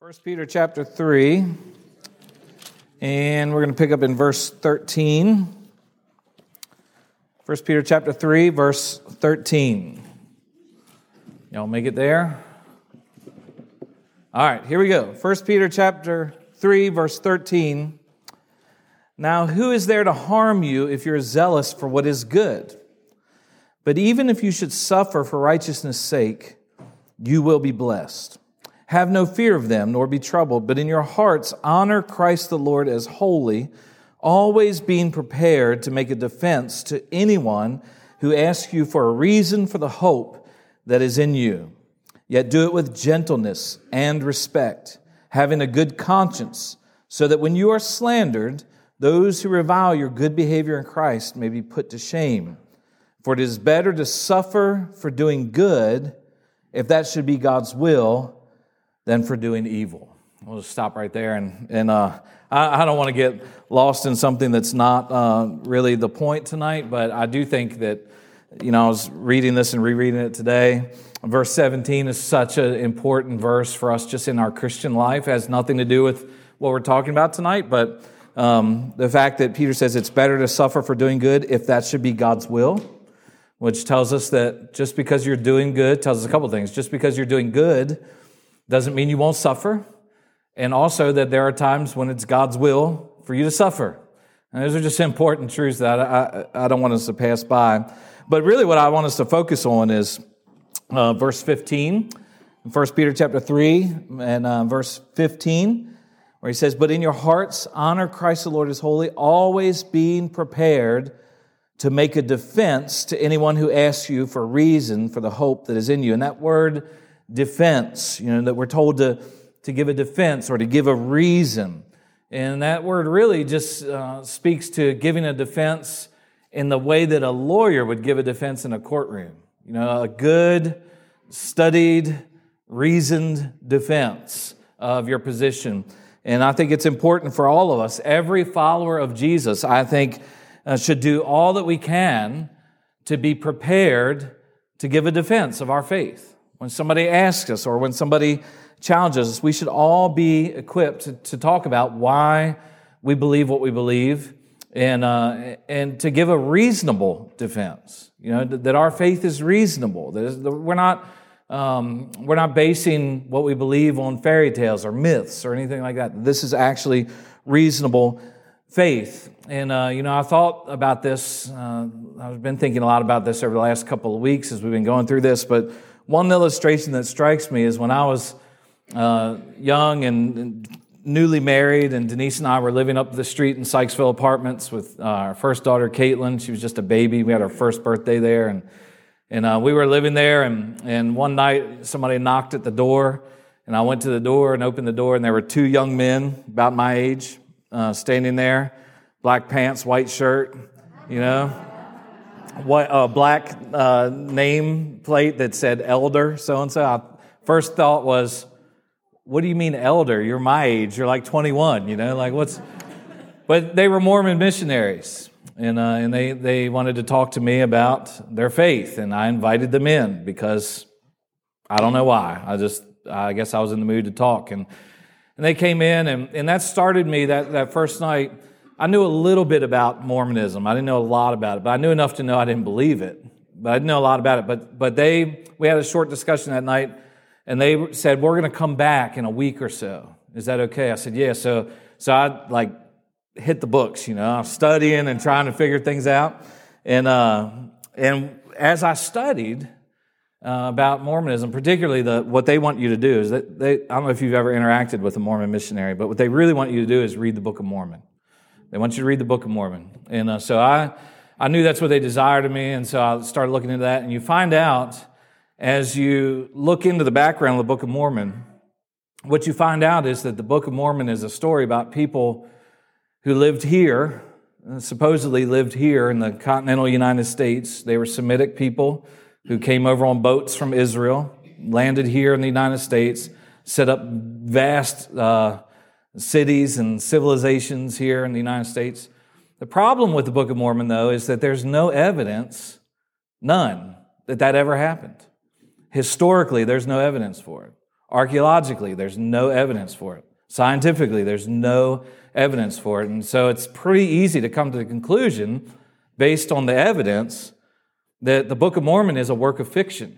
First Peter chapter 3, and we're going to pick up in verse 13. First Peter chapter 3, verse 13. Y'all make it there? All right, here we go. First Peter chapter 3, verse 13. Now, who is there to harm you if you're zealous for what is good? But even if you should suffer for righteousness' sake, you will be blessed. Have no fear of them, nor be troubled, but in your hearts honor Christ the Lord as holy, always being prepared to make a defense to anyone who asks you for a reason for the hope that is in you. Yet do it with gentleness and respect, having a good conscience, so that when you are slandered, those who revile your good behavior in Christ may be put to shame. For it is better to suffer for doing good, if that should be God's will, than for doing evil. We'll just stop right there. And I don't want to get lost in something that's not really the point tonight, but I do think that, I was reading this and rereading it today. Verse 17 is such an important verse for us just in our Christian life. It has nothing to do with what we're talking about tonight, but the fact that Peter says it's better to suffer for doing good if that should be God's will, which tells us that just because you're doing good, tells us a couple things. Just because you're doing good doesn't mean you won't suffer, and also that there are times when it's God's will for you to suffer. And those are just important truths that I don't want us to pass by. But really what I want us to focus on is verse 15, in 1 Peter chapter 3, and verse 15, where he says, "But in your hearts honor Christ the Lord as holy, always being prepared to make a defense to anyone who asks you for a reason for the hope that is in you." And that word defense, that we're told to give a defense or to give a reason. And that word really just speaks to giving a defense in the way that a lawyer would give a defense in a courtroom. A good, studied, reasoned defense of your position. And I think it's important for all of us. Every follower of Jesus, I think, should do all that we can to be prepared to give a defense of our faith. When somebody asks us or when somebody challenges us, we should all be equipped to talk about why we believe what we believe and to give a reasonable defense. That our faith is reasonable. We're not basing what we believe on fairy tales or myths or anything like that. This is actually reasonable faith. And, I thought about this. I've been thinking a lot about this over the last couple of weeks as we've been going through this, but one illustration that strikes me is when I was young and newly married, and Denise and I were living up the street in Sykesville Apartments with our first daughter, Caitlin. She was just a baby. We had our first birthday there, and we were living there, and one night somebody knocked at the door, and I went to the door and opened the door, and there were two young men about my age standing there, black pants, white shirt, black name plate that said elder so-and-so. First thought was, what do you mean elder? You're my age. You're like 21, But they were Mormon missionaries, and they wanted to talk to me about their faith, and I invited them in because I don't know why. I guess I was in the mood to talk, and they came in, and that started me that first night. I knew a little bit about Mormonism. I didn't know a lot about it, but I knew enough to know I didn't believe it. But I didn't know a lot about it. But we had a short discussion that night, and they said, we're going to come back in a week or so. Is that okay? I said, yeah. So I hit the books, I'm studying and trying to figure things out. And as I studied about Mormonism, particularly what they want you to do is I don't know if you've ever interacted with a Mormon missionary, but what they really want you to do is read the Book of Mormon. They want you to read the Book of Mormon. And so I knew that's what they desired of me, and so I started looking into that. And you find out, as you look into the background of the Book of Mormon, what you find out is that the Book of Mormon is a story about people who lived here, supposedly lived here in the continental United States. They were Semitic people who came over on boats from Israel, landed here in the United States, set up vast cities and civilizations here in the United States. The problem with the Book of Mormon, though, is that there's no evidence, none, that ever happened. Historically, there's no evidence for it. Archaeologically, there's no evidence for it. Scientifically, there's no evidence for it. And so it's pretty easy to come to the conclusion, based on the evidence, that the Book of Mormon is a work of fiction.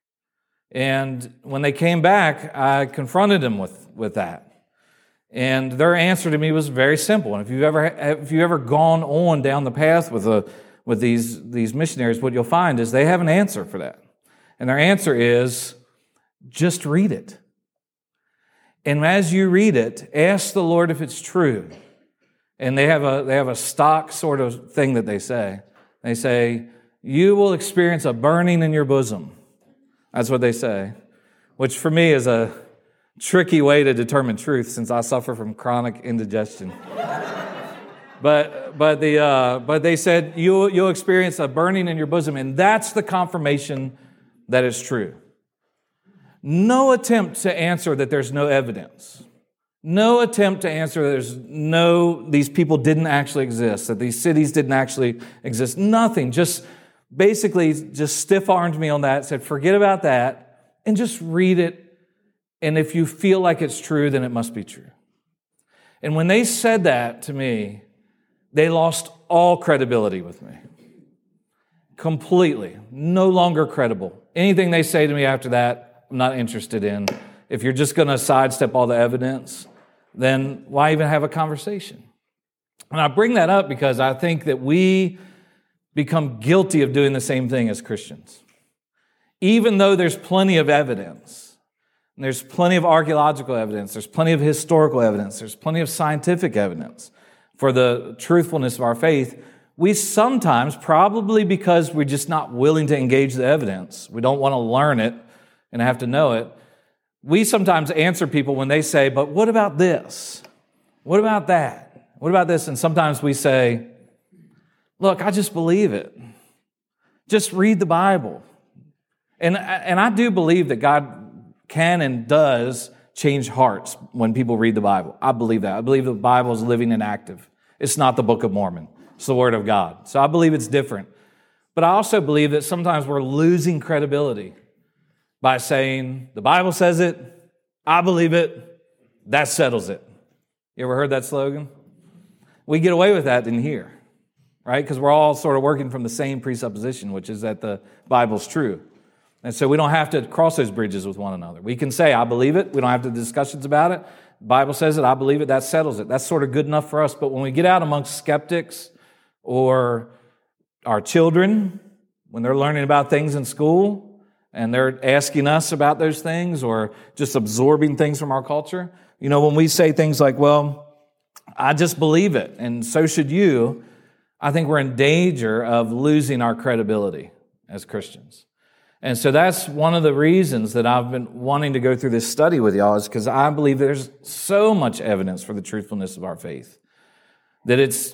And when they came back, I confronted them with that. And their answer to me was very simple. And if you've ever gone on down the path with these missionaries, what you'll find is they have an answer for that. And their answer is, just read it. And as you read it, ask the Lord if it's true. And they have a stock sort of thing that they say. They say, you will experience a burning in your bosom. That's what they say, which for me is a tricky way to determine truth, since I suffer from chronic indigestion. But they said you'll experience a burning in your bosom, and that's the confirmation that it's true. No attempt to answer that there's no evidence. No attempt to answer that these people didn't actually exist, that these cities didn't actually exist. Nothing. Just basically just stiff-armed me on that, said forget about that, and just read it. And if you feel like it's true, then it must be true. And when they said that to me, they lost all credibility with me. Completely. No longer credible. Anything they say to me after that, I'm not interested in. If you're just going to sidestep all the evidence, then why even have a conversation? And I bring that up because I think that we become guilty of doing the same thing as Christians. Even though there's plenty of evidence, and there's plenty of archaeological evidence, there's plenty of historical evidence, there's plenty of scientific evidence for the truthfulness of our faith, we sometimes, probably because we're just not willing to engage the evidence, we don't want to learn it and have to know it, we sometimes answer people when they say, but what about this? What about that? What about this? And sometimes we say, look, I just believe it. Just read the Bible. And I do believe that God can and does change hearts when people read the Bible. I believe that. I believe the Bible is living and active. It's not the Book of Mormon. It's the Word of God. So I believe it's different. But I also believe that sometimes we're losing credibility by saying, the Bible says it, I believe it, that settles it. You ever heard that slogan? We get away with that in here, right? Because we're all sort of working from the same presupposition, which is that the Bible's true. And so we don't have to cross those bridges with one another. We can say, I believe it. We don't have to have discussions about it. The Bible says it. I believe it. That settles it. That's sort of good enough for us. But when we get out amongst skeptics or our children, when they're learning about things in school and they're asking us about those things or just absorbing things from our culture, when we say things like, well, I just believe it, and so should you, I think we're in danger of losing our credibility as Christians. And so that's one of the reasons that I've been wanting to go through this study with y'all, is because I believe there's so much evidence for the truthfulness of our faith that it's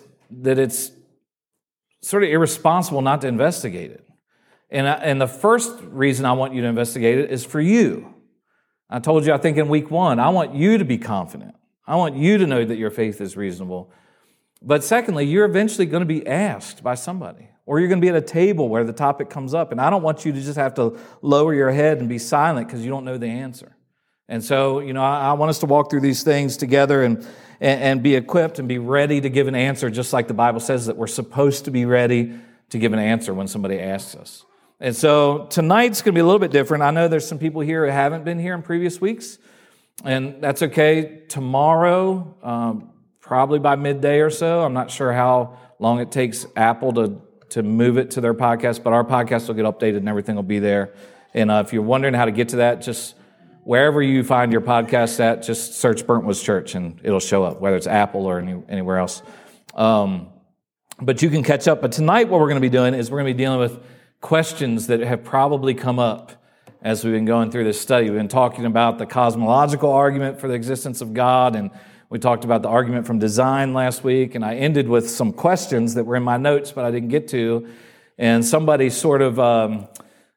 sort of irresponsible not to investigate it. And the first reason I want you to investigate it is for you. I told you, I think in week 1, I want you to be confident. I want you to know that your faith is reasonable. But secondly, you're eventually going to be asked by somebody, or you're going to be at a table where the topic comes up, and I don't want you to just have to lower your head and be silent because you don't know the answer. And so, I want us to walk through these things together and be equipped and be ready to give an answer, just like the Bible says that we're supposed to be ready to give an answer when somebody asks us. And so tonight's going to be a little bit different. I know there's some people here who haven't been here in previous weeks, and that's okay. Tomorrow, probably by midday or so, I'm not sure how long it takes Apple to move it to their podcast, but our podcast will get updated and everything will be there. And if you're wondering how to get to that, just wherever you find your podcast at, just search Burntwoods Church and it'll show up, whether it's Apple or anywhere else. But you can catch up. But tonight what we're going to be doing is we're going to be dealing with questions that have probably come up as we've been going through this study. We've been talking about the cosmological argument for the existence of God, and we talked about the argument from design last week, and I ended with some questions that were in my notes but I didn't get to, and somebody sort of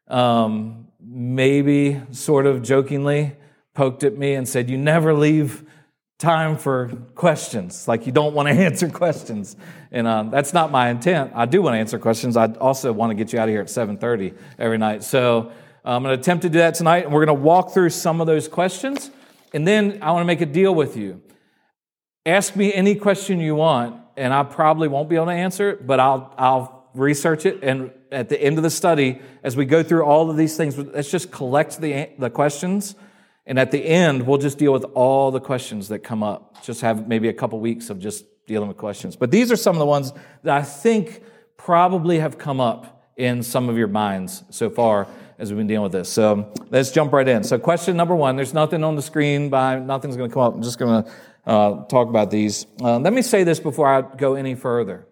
maybe sort of jokingly poked at me and said, you never leave time for questions, like you don't want to answer questions. And that's not my intent. I do want to answer questions. I also want to get you out of here at 7:30 every night. So I'm going to attempt to do that tonight, and we're going to walk through some of those questions, and then I want to make a deal with you. Ask me any question you want, and I probably won't be able to answer it, but I'll research it, and at the end of the study, as we go through all of these things, let's just collect the questions, and at the end, we'll just deal with all the questions that come up. Just have maybe a couple weeks of just dealing with questions. But these are some of the ones that I think probably have come up in some of your minds so far as we've been dealing with this. So let's jump right in. So question number one, there's nothing on the screen, nothing's going to come up. I'm just going to talk about these. Let me say this before I go any further.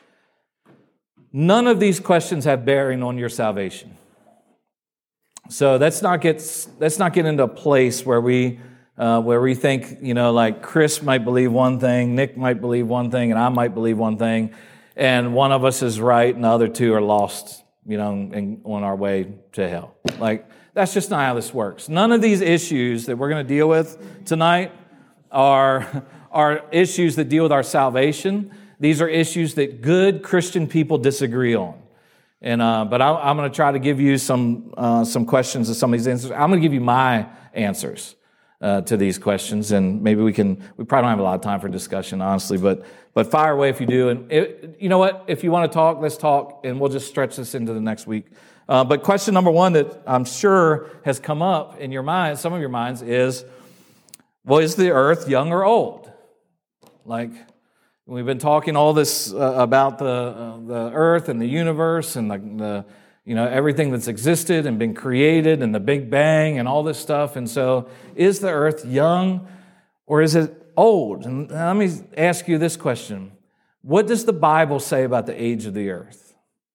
None of these questions have bearing on your salvation. So let's not get into a place where we think, like Chris might believe one thing, Nick might believe one thing, and I might believe one thing, and one of us is right and the other two are lost, and on our way to hell. Like, that's just not how this works. None of these issues that we're going to deal with tonight are issues that deal with our salvation. These are issues that good Christian people disagree on. And but I'm going to try to give you some questions to some of these answers. I'm going to give you my answers to these questions, and maybe we probably don't have a lot of time for discussion, honestly, but fire away if you do. And you know what? If you want to talk, let's talk, and we'll just stretch this into the next week. But question number one that I'm sure has come up in your mind, some of your minds, is, well, is the earth young or old? Like, we've been talking all this about the earth and the universe and the everything that's existed and been created and the Big Bang and all this stuff. And so, is the earth young or is it old? And let me ask you this question. What does the Bible say about the age of the earth?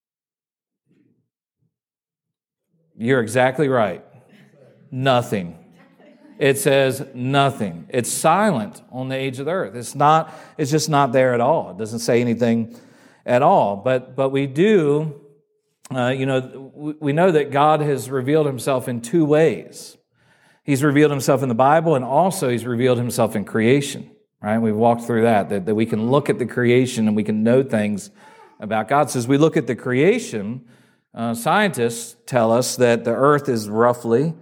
You're exactly right. Nothing. It says nothing. It's silent on the age of the earth. It's just not there at all. It doesn't say anything at all. But we do, we know that God has revealed himself in two ways. He's revealed himself in the Bible, and also he's revealed himself in creation, right? We've walked through that we can look at the creation and we can know things about God. So as we look at the creation, scientists tell us that the earth is roughly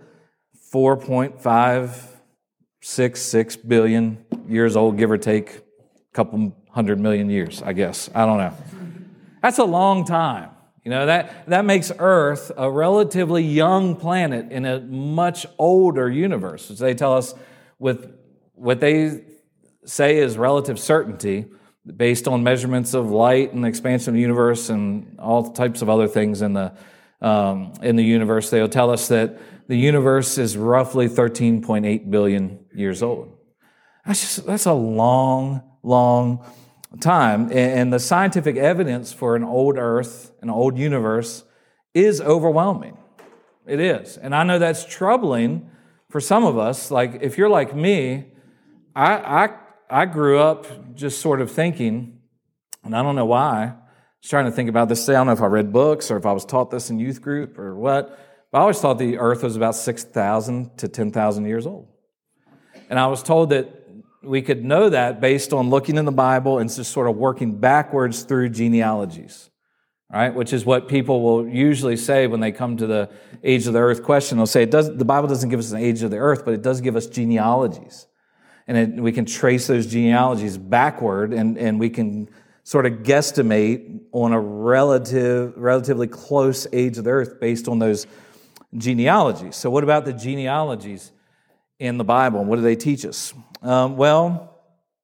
4.566 billion years old, give or take a couple 100 million years, I guess. I don't know. That's a long time. That makes Earth a relatively young planet in a much older universe, which they tell us with what they say is relative certainty based on measurements of light and the expansion of the universe and all types of other things in the universe. They'll tell us that the universe is roughly 13.8 billion years old. That's a long, long time. And the scientific evidence for an old Earth, an old universe, is overwhelming. It is. And I know that's troubling for some of us. Like, if you're like me, I grew up just sort of thinking, and I don't know why, I was trying to think about this. I don't know if I read books or if I was taught this in youth group or what, but I always thought the earth was about 6,000 to 10,000 years old. And I was told that we could know that based on looking in the Bible and just sort of working backwards through genealogies, right? Which is what people will usually say when they come to the age of the earth question. They'll say, the Bible doesn't give us an age of the earth, but it does give us genealogies. And we can trace those genealogies backward, and we can sort of guesstimate on a relatively close age of the earth based on those genealogies. So what about the genealogies in the Bible? What do they teach us? The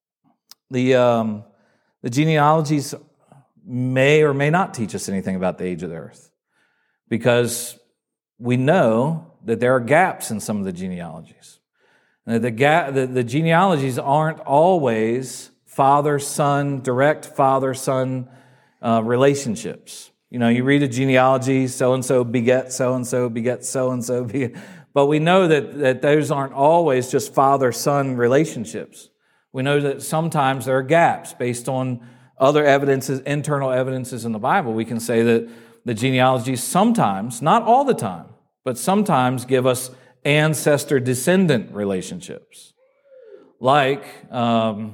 genealogies may or may not teach us anything about the age of the earth, because we know that there are gaps in some of the genealogies. And the genealogies aren't always father-son, direct father-son relationships. You read a genealogy, so-and-so beget so-and-so, beget so-and-so, but we know that those aren't always just father-son relationships. We know that sometimes there are gaps based on other evidences, internal evidences in the Bible. We can say that the genealogies sometimes, not all the time, but sometimes give us ancestor-descendant relationships. Like to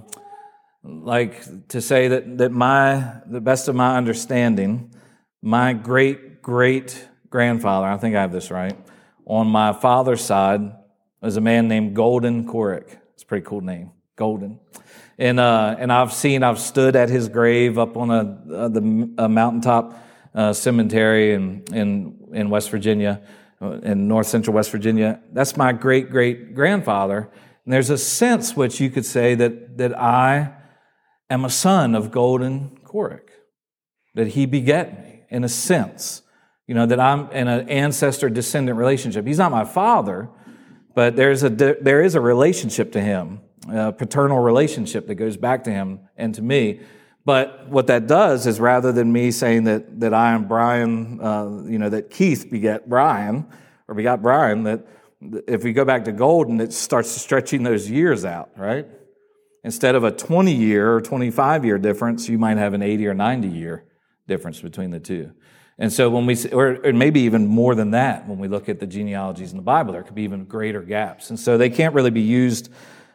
say that the best of my understanding, my great-great-grandfather, I think I have this right, on my father's side was a man named Golden Korik. It's a pretty cool name, Golden. And I've stood at his grave up on a mountaintop cemetery in West Virginia, in north central West Virginia. That's my great-great-grandfather. And there's a sense which you could say that I am a son of Golden Korik, that he beget me in a sense, that I'm in an ancestor-descendant relationship. He's not my father, but there is a relationship to him, a paternal relationship that goes back to him and to me. But what that does is rather than me saying that I am Brian, that Keith begot Brian, that if we go back to Golden, it starts stretching those years out, right? Instead of a 20-year or 25-year difference, you might have an 80 or 90-year difference between the two. And so when or maybe even more than that, when we look at the genealogies in the Bible, there could be even greater gaps. And so they can't really be used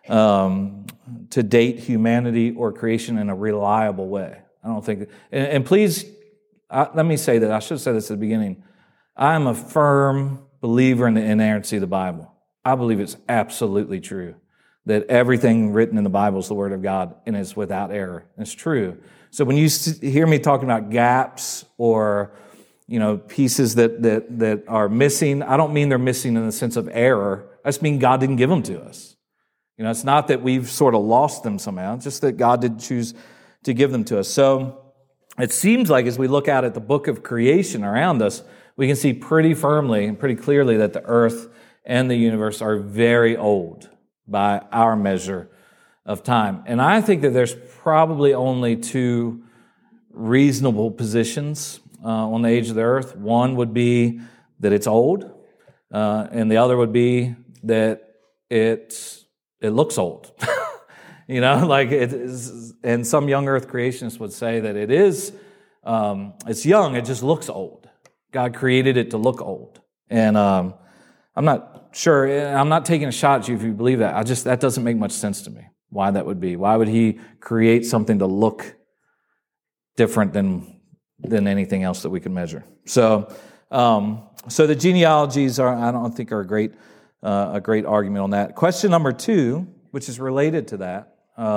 to date humanity or creation in a reliable way. I don't think, and please, let me say that, I should have said this at the beginning. I'm a firm believer in the inerrancy of the Bible. I believe it's absolutely true that everything written in the Bible is the Word of God and is without error. It's true. So when you hear me talking about gaps or pieces that are missing, I don't mean they're missing in the sense of error. I just mean God didn't give them to us. It's not that we've sort of lost them somehow. It's just that God did choose to give them to us. So it seems like as we look out at the book of creation around us, we can see pretty firmly and pretty clearly that the earth and the universe are very old by our measure of time. And I think that there's probably only two reasonable positions on the age of the earth. One would be that it's old, and the other would be that it looks old. Like it is, and some young earth creationists would say that it is, it's young, it just looks old. God created it to look old. And I'm not sure, I'm not taking a shot at you if you believe that. That doesn't make much sense to me, why that would be. Why would he create something to look different than anything else that we can measure? So the genealogies I don't think are a great argument on that. Question number 2, which is related to that,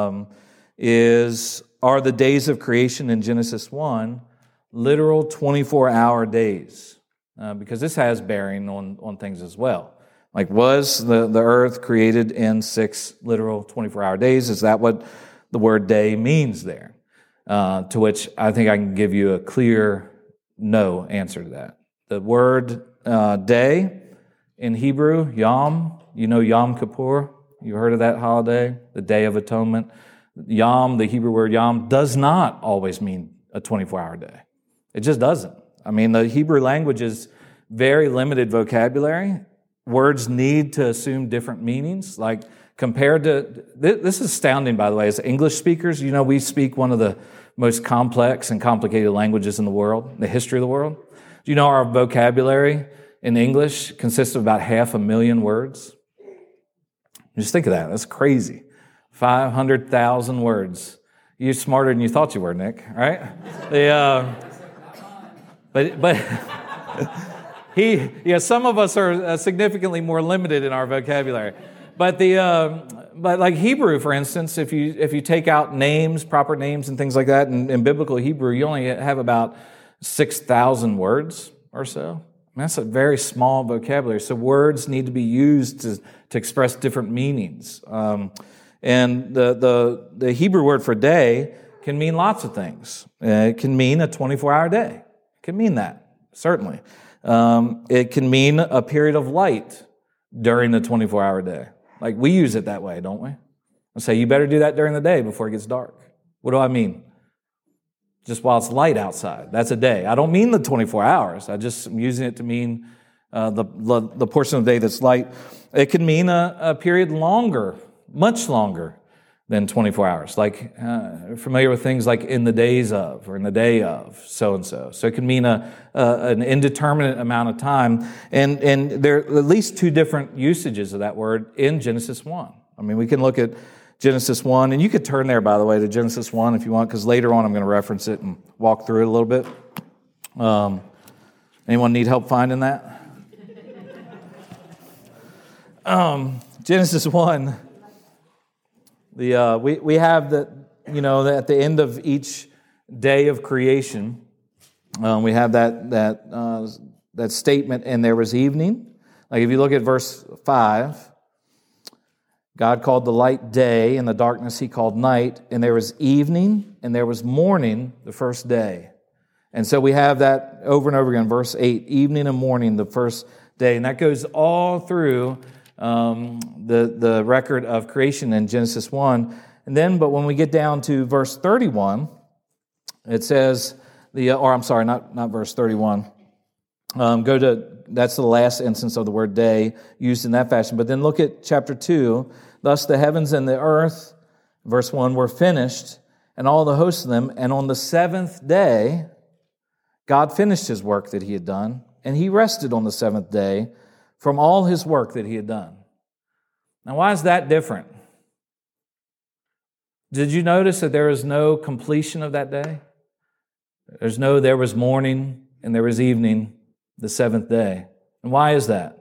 is, are the days of creation in Genesis 1 literal 24-hour days? Because this has bearing on things as well. Like, was the earth created in 6 literal 24-hour days? Is that what the word day means there? To which I think I can give you a clear no answer to that. The word day in Hebrew, Yom, Yom Kippur, you heard of that holiday, the Day of Atonement. Yom, the Hebrew word Yom, does not always mean a 24-hour day. It just doesn't. I mean, the Hebrew language is very limited vocabulary. Words need to assume different meanings. Like, compared to, this is astounding, by the way, as English speakers, we speak one of the most complex and complicated languages in the world, the history of the world. Do you know our vocabulary in English consists of about 500,000 words? Just think of that. That's crazy. 500,000 words. You're smarter than you thought you were, Nick, right? Some of us are significantly more limited in our vocabulary. But like Hebrew, for instance, if you take out names, proper names and things like that, in biblical Hebrew, you only have about 6,000 words or so. That's a very small vocabulary. So words need to be used to express different meanings. And the Hebrew word for day can mean lots of things. It can mean a 24-hour day. It can mean that, certainly. It can mean a period of light during the 24-hour day. Like, we use it that way, don't we? I say, you better do that during the day before it gets dark. What do I mean? Just while it's light outside. That's a day. I don't mean the 24 hours. I'm using it to mean the portion of the day that's light. It can mean a period longer, much longer than 24 hours. Like, familiar with things like in the days of, or in the day of, so-and-so. So it can mean an indeterminate amount of time. And there are at least 2 different usages of that word in Genesis 1. I mean, we can look at Genesis 1, and you could turn there, by the way, to Genesis 1 if you want, because later on I'm going to reference it and walk through it a little bit. Anyone need help finding that? Genesis 1, we have that, at the end of each day of creation, we have that statement, and there was evening. Like if you look at verse 5, God called the light day, and the darkness He called night, and there was evening, and there was morning the first day. And so we have that over and over again, verse 8, evening and morning the first day. And that goes all through the record of creation in Genesis 1. And then, but when we get down to verse 31, it says, not verse 31. That's the last instance of the word day used in that fashion. But then look at chapter 2. Thus the heavens and the earth, verse 1, were finished, and all the hosts of them. And on the seventh day, God finished His work that He had done, and He rested on the seventh day from all His work that He had done. Now, why is that different? Did you notice that there is no completion of that day? There was morning and there was evening, the seventh day. And why is that?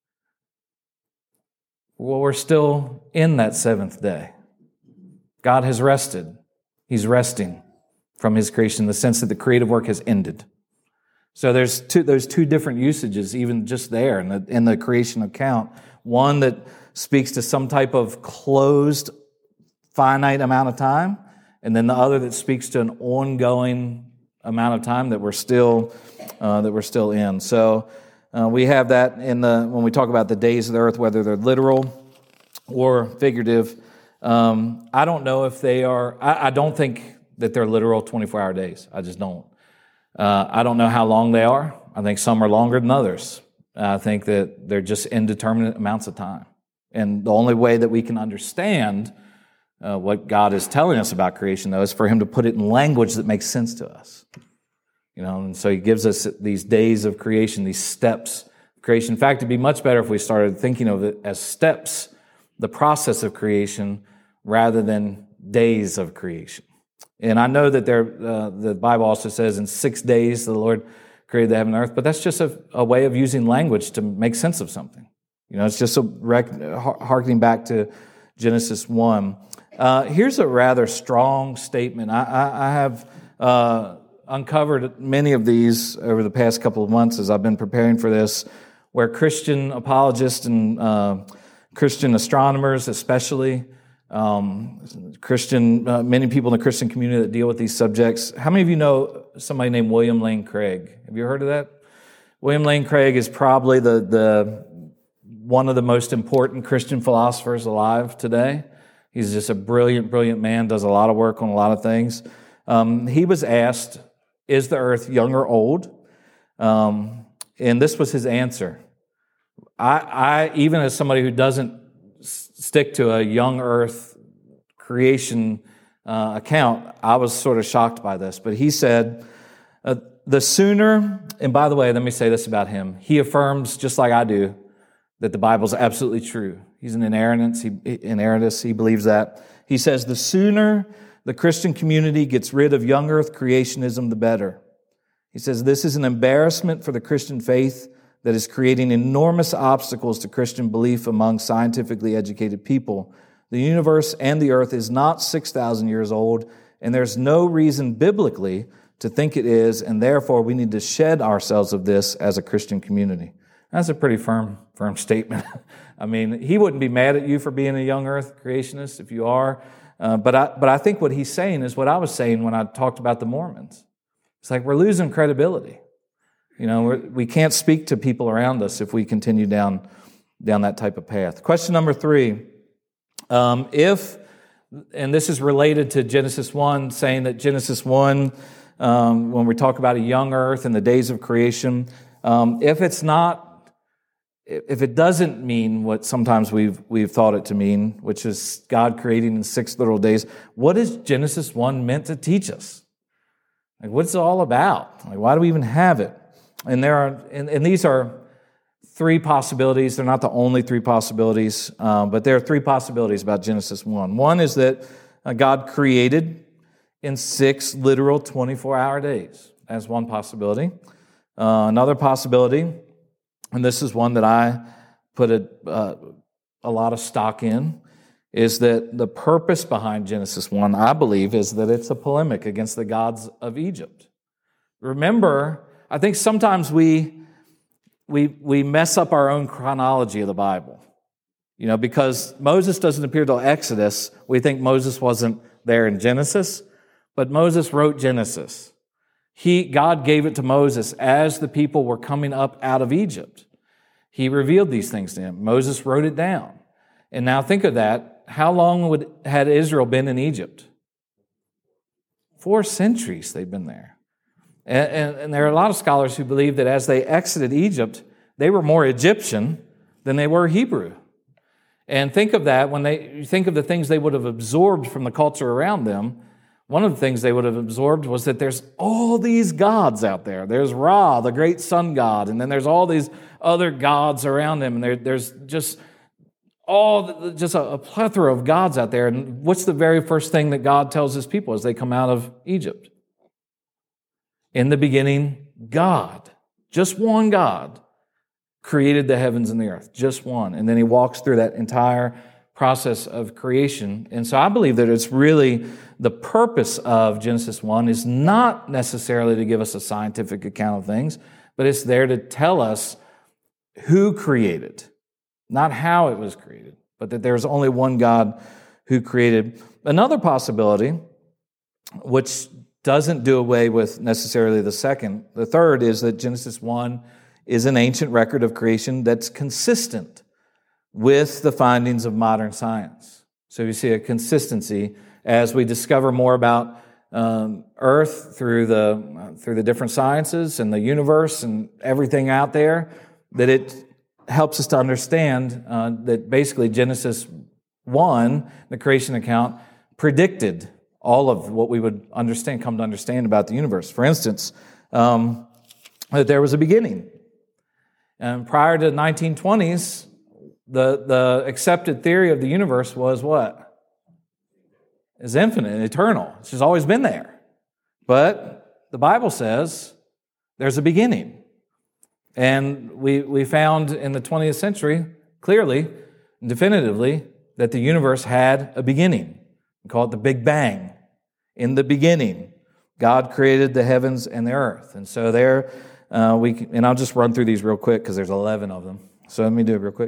Well, we're still in that seventh day. God has rested. He's resting from His creation in the sense that the creative work has ended. So there's two different usages, even just there in the creation account. One that speaks to some type of closed, finite amount of time, and then the other that speaks to an ongoing amount of time that we're still in. So we have that when we talk about the days of the earth, whether they're literal or figurative. I don't know if they are. I don't think that they're literal 24-hour days. I just don't. I don't know how long they are. I think some are longer than others. I think that they're just indeterminate amounts of time. And the only way that we can understand what God is telling us about creation, though, is for Him to put it in language that makes sense to us. And so He gives us these days of creation, these steps of creation. In fact, it'd be much better if we started thinking of it as steps, the process of creation, rather than days of creation. And I know that the Bible also says in 6 days the Lord created the heaven and earth, but that's just a way of using language to make sense of something. It's just harkening back to Genesis 1. Here's a rather strong statement. I have uncovered many of these over the past couple of months as I've been preparing for this, where Christian apologists and Christian astronomers especially, many people in the Christian community that deal with these subjects. How many of you know somebody named William Lane Craig? Have you heard of that? William Lane Craig is probably the one of the most important Christian philosophers alive today. He's just a brilliant, brilliant man, does a lot of work on a lot of things. He was asked, is the earth young or old? And this was his answer. I even as somebody who doesn't stick to a young earth creation account, I was sort of shocked by this. But he said, the sooner, and by the way, let me say this about him. He affirms, just like I do, that the Bible is absolutely true. He's an inerrantist. He believes that. He says, the sooner the Christian community gets rid of young earth creationism, the better. He says, this is an embarrassment for the Christian faith that is creating enormous obstacles to Christian belief among scientifically educated people. The universe and the earth is not 6,000 years old, and there's no reason biblically to think it is, and therefore we need to shed ourselves of this as a Christian community. That's a pretty firm statement. I mean, he wouldn't be mad at you for being a young earth creationist if you are, but I think what he's saying is what I was saying when I talked about the Mormons. It's like we're losing credibility. We can't speak to people around us if we continue down that type of path. Question number 3. And this is related to Genesis 1, saying that Genesis 1, when we talk about a young earth and the days of creation, if it doesn't mean what sometimes we've thought it to mean, which is God creating in 6 literal days, what is Genesis 1 meant to teach us? Like, what's it all about? Like, why do we even have it? And these are 3 possibilities. They're not the only 3 possibilities, but there are 3 possibilities about Genesis 1. One is that God created in 6 literal 24-hour days. That's one possibility. Another possibility, and this is one that I put a lot of stock in is that the purpose behind Genesis 1, I believe, is that it's a polemic against the gods of Egypt. Remember, I think sometimes we mess up our own chronology of the Bible. Because Moses doesn't appear till Exodus, we think Moses wasn't there in Genesis, but Moses wrote Genesis. God gave it to Moses as the people were coming up out of Egypt. He revealed these things to him. Moses wrote it down. And now think of that. How long had Israel been in Egypt? 4 centuries they've been there. And there are a lot of scholars who believe that as they exited Egypt, they were more Egyptian than they were Hebrew. And think of that when you think of the things they would have absorbed from the culture around them. One of the things they would have absorbed was that there's all these gods out there. There's Ra, the great sun god, and then there's all these other gods around him, and there's just a plethora of gods out there. And what's the very first thing that God tells his people as they come out of Egypt? In the beginning, God, just one God, created the heavens and the earth, just one. And then he walks through that entire process of creation. And so I believe that it's really the purpose of Genesis 1 is not necessarily to give us a scientific account of things, but it's there to tell us who created, not how it was created, but that there's only one God who created. Another possibility, which doesn't do away with necessarily the third, is that Genesis 1 is an ancient record of creation that's consistent with the findings of modern science. So you see a consistency as we discover more about Earth through the different sciences and the universe and everything out there, that it helps us to understand that basically Genesis 1, the creation account, predicted all of what we would come to understand about the universe. For instance, that there was a beginning. And prior to the 1920s, the accepted theory of the universe was what? It's infinite and eternal. It's just always been there. But the Bible says there's a beginning. And we found in the 20th century, clearly, definitively, that the universe had a beginning. We call it the Big Bang. In the beginning, God created the heavens and the earth. And so there, and I'll just run through these real quick because there's 11 of them. So let me do it real quick.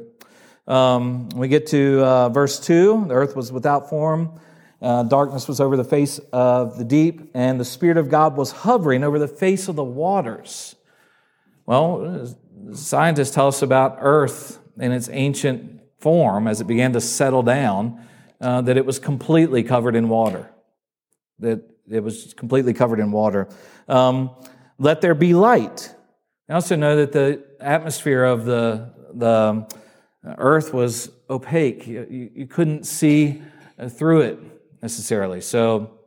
We get to verse 2. The earth was without form. Darkness was over the face of the deep, and the Spirit of God was hovering over the face of the waters. Well, scientists tell us about Earth in its ancient form as it began to settle down, that it was completely covered in water. That it was completely covered in water. Let there be light. I also know that the atmosphere of the Earth was opaque. You couldn't see through it necessarily. So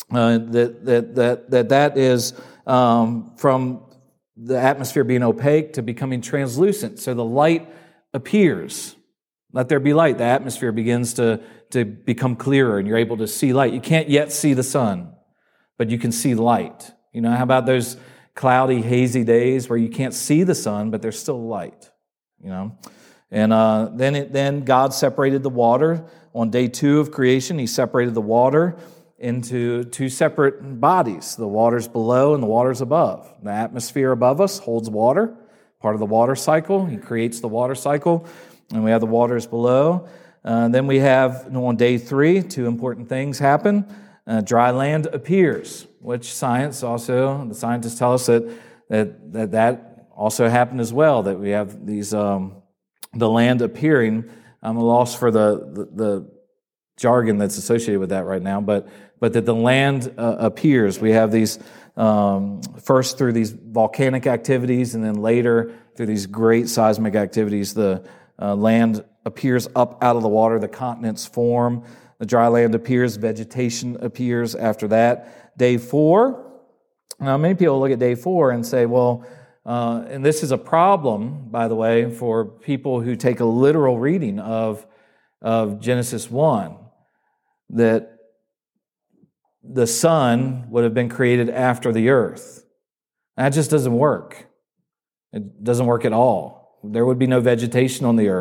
that is from the atmosphere being opaque to becoming translucent. So the light appears. Let there be light. The atmosphere begins to become clearer, and you're able to see light. You can't yet see the sun, but you can see light. How about those cloudy, hazy days where you can't see the sun, but there's still light? And then God separated the water. On day 2 of creation, he separated the water into 2 separate bodies, the waters below and the waters above. The atmosphere above us holds water, part of the water cycle. He creates the water cycle, and we have the waters below. Then we have, on day 3, 2 important things happen. Dry land appears, which the scientists tell us that also happened as well, that we have these the land appearing. I'm a loss for the jargon that's associated with that right now, but that the land appears. We have these first through these volcanic activities, and then later through these great seismic activities, the land appears up out of the water. The continents form. The dry land appears. Vegetation appears after that. Day 4. Now, many people look at day 4 and say, well, and this is a problem, by the way, for people who take a literal reading of Genesis 1, that the sun would have been created after the earth. That just doesn't work. It doesn't work at all. There would be no vegetation on the earth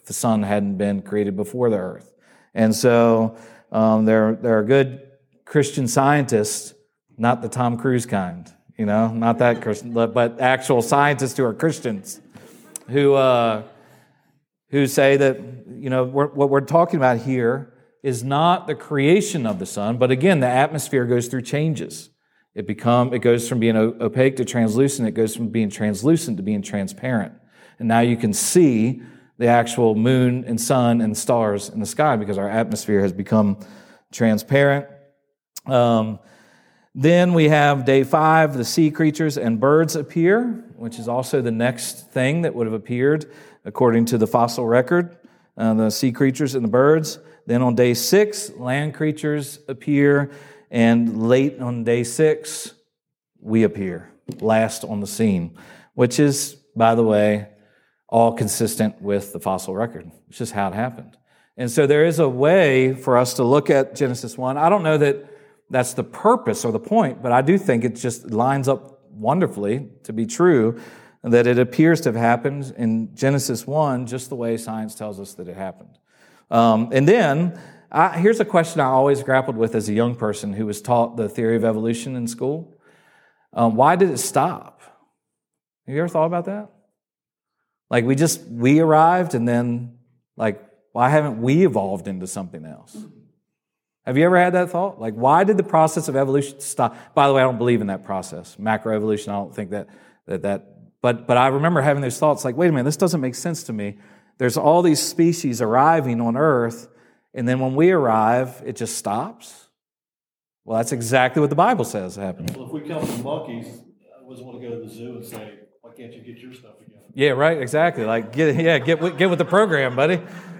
if the sun hadn't been created before the earth. And so there are good Christian scientists, not the Tom Cruise kind, not that Christian, but actual scientists who are Christians who say that, what we're talking about here is not the creation of the sun, but again, the atmosphere goes through changes. It goes from being opaque to translucent. It goes from being translucent to being transparent. And now you can see the actual moon and sun and stars in the sky because our atmosphere has become transparent. Then we have day 5, the sea creatures and birds appear, which is also the next thing that would have appeared according to the fossil record, the sea creatures and the birds. Then on day 6, land creatures appear, and late on day 6, we appear, last on the scene, which is, by the way, all consistent with the fossil record. It's just how it happened. And so there is a way for us to look at Genesis 1. I don't know that that's the purpose or the point, but I do think it just lines up wonderfully to be true that it appears to have happened in Genesis 1 just the way science tells us that it happened. And then, here's a question I always grappled with as a young person who was taught the theory of evolution in school. Why did it stop? Have you ever thought about that? Like we arrived and then, why haven't we evolved into something else? Have you ever had that thought? Why did the process of evolution stop? By the way, I don't believe in that process. Macroevolution, I don't think that. But I remember having those thoughts wait a minute, this doesn't make sense to me. There's all these species arriving on Earth, and then when we arrive, it just stops? Well, that's exactly what the Bible says happened. Well, if we come from monkeys, I always want to go to the zoo and say, why can't you get your stuff again? Yeah, right, exactly. Get with the program, buddy.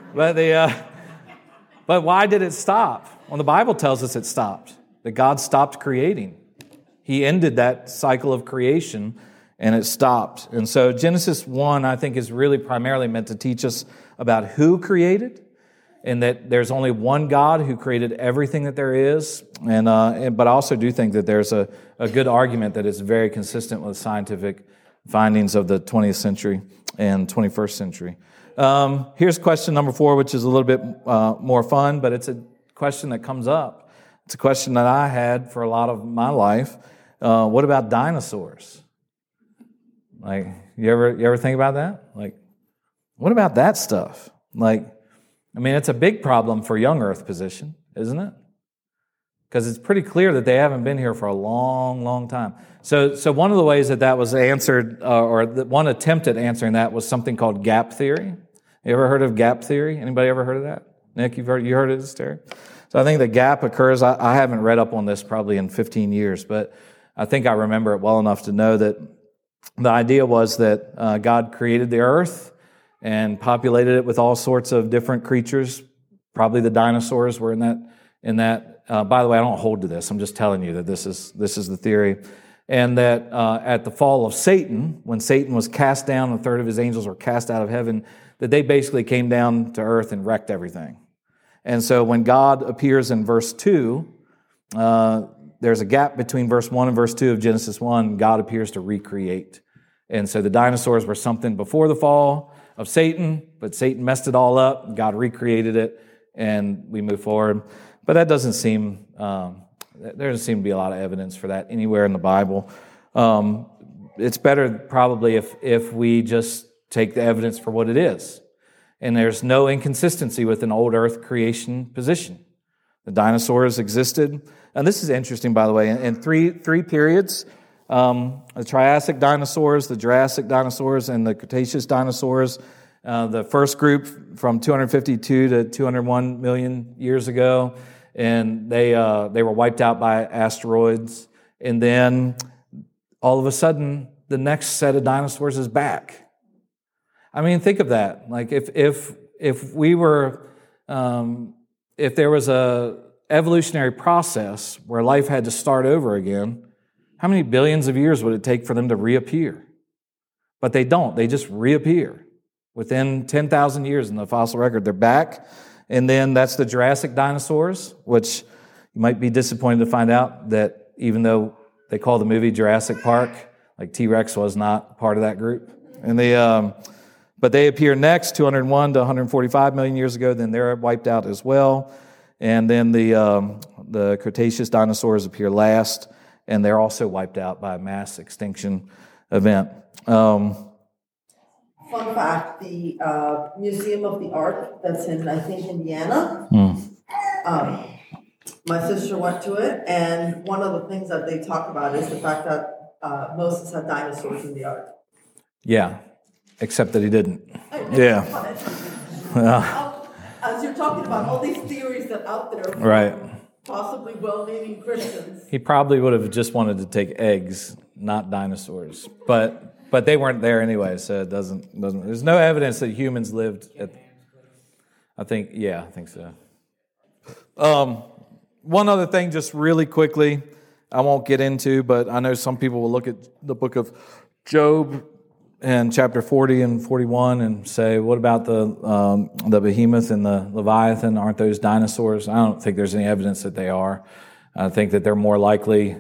But why did it stop? Well, the Bible tells us it stopped, that God stopped creating. He ended that cycle of creation, and it stopped. And so Genesis 1, I think, is really primarily meant to teach us about who created, and that there's only one God who created everything that there is. But I also do think that there's a good argument that is very consistent with scientific findings of the 20th century and 21st century. Here's question number 4, which is a little bit more fun, but it's a question that comes up. It's a question that I had for a lot of my life. What about dinosaurs? You ever think about that? What about that stuff? It's a big problem for young Earth position, isn't it? Because it's pretty clear that they haven't been here for a long, long time. So one of the ways that was answered, or one attempt at answering that, was something called gap theory. You ever heard of gap theory? Anybody ever heard of that? Nick, you heard of this, Terry? So I think the gap occurs. I haven't read up on this probably in 15 years, but I think I remember it well enough to know that the idea was that God created the earth and populated it with all sorts of different creatures. Probably the dinosaurs were in that. By the way, I don't hold to this. I'm just telling you that this is the theory. And that at the fall of Satan, when Satan was cast down, a third of his angels were cast out of heaven, that they basically came down to earth and wrecked everything. And so when God appears in verse 2, there's a gap between verse 1 and verse 2 of Genesis 1. God appears to recreate. And so the dinosaurs were something before the fall of Satan, but Satan messed it all up. God recreated it, and we move forward. But that doesn't seem, there doesn't seem to be a lot of evidence for that anywhere in the Bible. It's better probably if we just take the evidence for what it is. And there's no inconsistency with an old earth creation position. The dinosaurs existed. And this is interesting, by the way, in three periods, the Triassic dinosaurs, the Jurassic dinosaurs, and the Cretaceous dinosaurs. The first group from 252 to 201 million years ago, and they were wiped out by asteroids. And then all of a sudden, the next set of dinosaurs is back. Think of that. If we were, if there was a evolutionary process where life had to start over again, how many billions of years would it take for them to reappear? But they don't. They just reappear. Within 10,000 years in the fossil record, they're back. And then that's the Jurassic dinosaurs, which you might be disappointed to find out that even though they call the movie Jurassic Park, T-Rex was not part of that group. And But they appear next, 201 to 145 million years ago. Then they're wiped out as well. And then the Cretaceous dinosaurs appear last, and they're also wiped out by a mass extinction event. Fun fact, the Museum of the Art that's in, I think, Indiana, my sister went to it, and one of the things that they talk about is the fact that Moses had dinosaurs in the Ark. Yeah, except that he didn't. Yeah. As you're talking about all these theories that are out there, Right. possibly well-meaning Christians. He probably would have just wanted to take eggs, not dinosaurs. But they weren't there anyway, so it doesn't. There's no evidence that humans lived at. I think so. One other thing, just really quickly, I won't get into, but I know some people will look at the book of Job and chapter 40 and 41 and say, what about the behemoth and the Leviathan? Aren't those dinosaurs? I don't think there's any evidence that they are. I think that they're more likely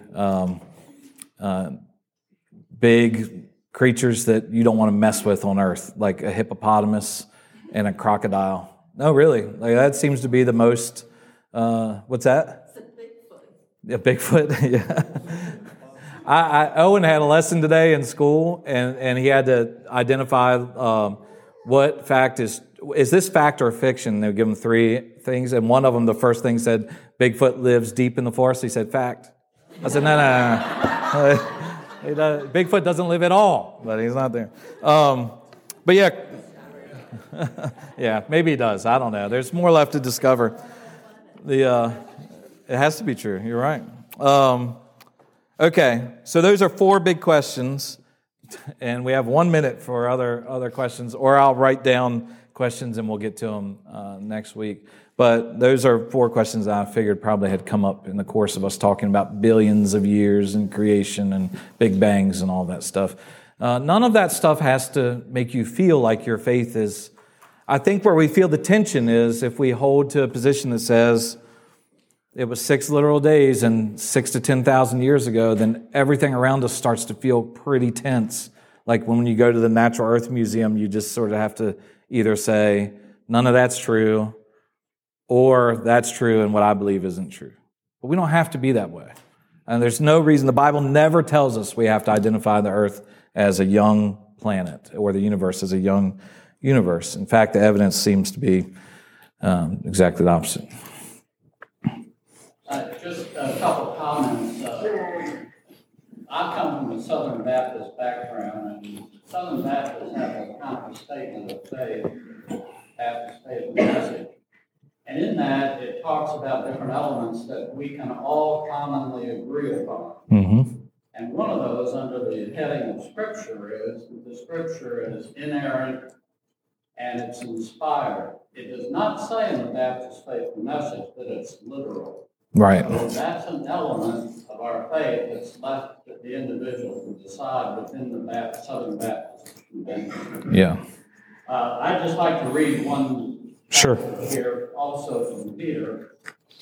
big creatures that you don't want to mess with on Earth, like a hippopotamus and a crocodile. No, really. Like that seems to be the most, what's that? Bigfoot. Yeah, Bigfoot, yeah. Owen had a lesson today in school, and he had to identify what fact is this fact or fiction? They would give him 3 things, and one of them, the first thing said, Bigfoot lives deep in the forest. He said, fact. I said, no. Bigfoot doesn't live at all, but he's not there. But yeah, yeah, maybe he does. I don't know. There's more left to discover. It has to be true. You're right. Okay, so those are 4 big questions, and we have 1 minute for other questions, or I'll write down questions and we'll get to them next week. But those are 4 questions that I figured probably had come up in the course of us talking about billions of years and creation and big bangs and all that stuff. None of that stuff has to make you feel like your faith is. I think where we feel the tension is if we hold to a position that says it was 6 literal days and 6 to 10,000 years ago, then everything around us starts to feel pretty tense. Like when you go to the Natural Earth Museum, you just sort of have to either say, none of that's true, or that's true and what I believe isn't true. But we don't have to be that way. And there's no reason. The Bible never tells us we have to identify the earth as a young planet or the universe as a young universe. In fact, the evidence seems to be exactly the opposite. Just a couple comments. I come from a Southern Baptist background, and Southern Baptists have a kind of a statement of faith, Baptist faith message. And in that, it talks about different elements that we can all commonly agree upon. Mm-hmm. And one of those, under the heading of Scripture, is that the Scripture is inerrant and it's inspired. It does not say in the Baptist faith message that it's literal. Right. So that's an element of our faith that's left to the individual to decide within the Southern Baptist Convention. Yeah. I'd just like to read one Sure. here also from Peter.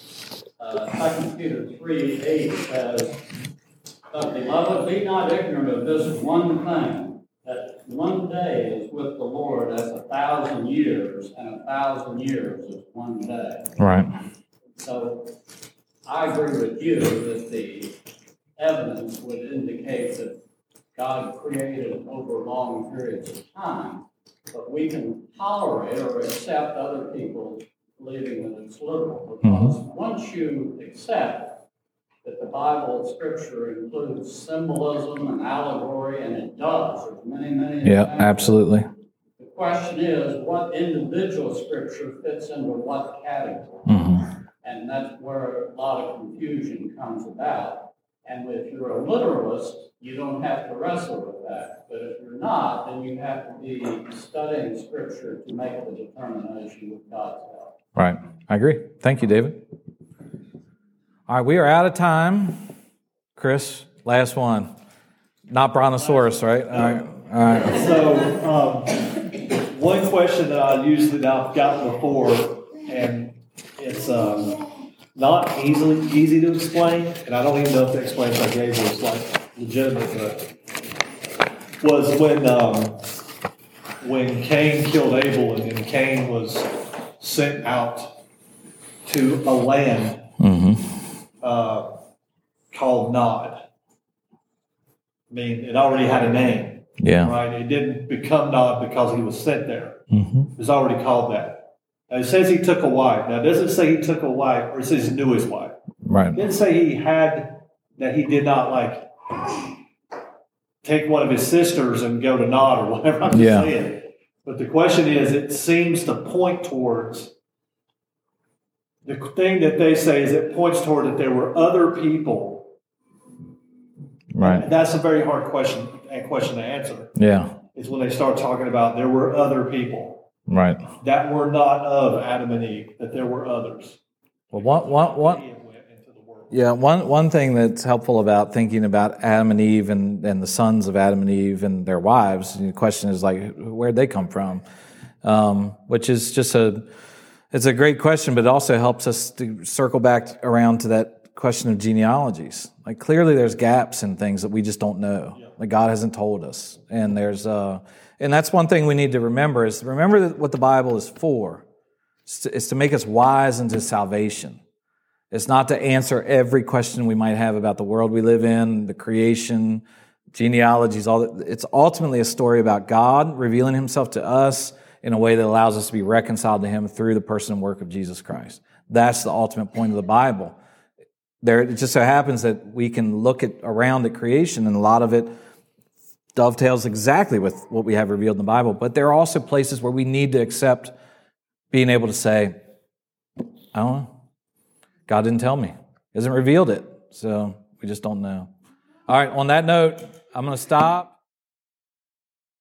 2 Peter 3:8 says, "But beloved, be not ignorant of this one thing, that one day is with the Lord as 1,000 years, and 1,000 years is one day." Right. So I agree with you that the evidence would indicate that God created over long periods of time, but we can tolerate or accept other people believing that it's literal. Because once you accept that the Bible and Scripture includes symbolism and allegory, and it does, there's many Yeah, examples. absolutely. The question is, what individual Scripture fits into what category? Mm-hmm. And that's where a lot of confusion comes about. And if you're a literalist, you don't have to wrestle with that. But if you're not, then you have to be studying Scripture to make the determination with God's help. Right. I agree. Thank you, David. All right, we are out of time. Chris, last one. Not Brontosaurus, right? All right. So, one question that I've gotten before, and it's not easy to explain, and I don't even know if the explanation I gave was like legitimate, but was when when Cain killed Abel and then Cain was sent out to a land called Nod. I mean, it already had a name, Yeah. right? It didn't become Nod because he was sent there. Mm-hmm. It was already called that. Now, it says he took a wife. Now, it doesn't say he took a wife, or it says he knew his wife. Right. It didn't say that he did not, like, take one of his sisters and go to Nod or whatever. I'm just saying. But the question is, it seems to point towards, the thing that they say is it points toward that there were other people. Right. And that's a very hard question to answer. Yeah. Is when they start talking about there were other people. Right. That were not of Adam and Eve, that there were others. Well, one thing that's helpful about thinking about Adam and Eve and the sons of Adam and Eve and their wives, and the question is like, where'd they come from? Which is just it's a great question, but it also helps us to circle back around to that question of genealogies. Like clearly there's gaps in things that we just don't know. Like God hasn't told us. And and that's one thing we need to remember is remember what the Bible is for. It's to make us wise into salvation. It's not to answer every question we might have about the world we live in, the creation, genealogies, all that. It's ultimately a story about God revealing himself to us in a way that allows us to be reconciled to him through the person and work of Jesus Christ. That's the ultimate point of the Bible. It just so happens that we can look around at creation, and a lot of it dovetails exactly with what we have revealed in the Bible. But there are also places where we need to accept being able to say, I don't know. God didn't tell me. He hasn't revealed it. So we just don't know. All right, on that note, I'm going to stop.